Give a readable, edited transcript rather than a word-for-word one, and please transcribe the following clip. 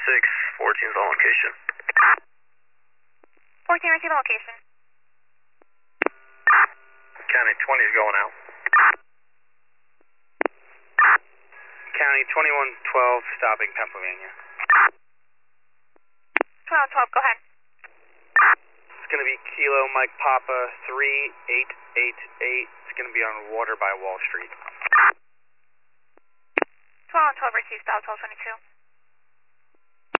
14 is on location. 14, receive on location. County 20 is going out. County 2112, stopping Pennsylvania. 1212, go ahead. It's going to be Kilo Mike Papa 3888. It's going to be on Water by Wall Street. 1212, receive stop 1222.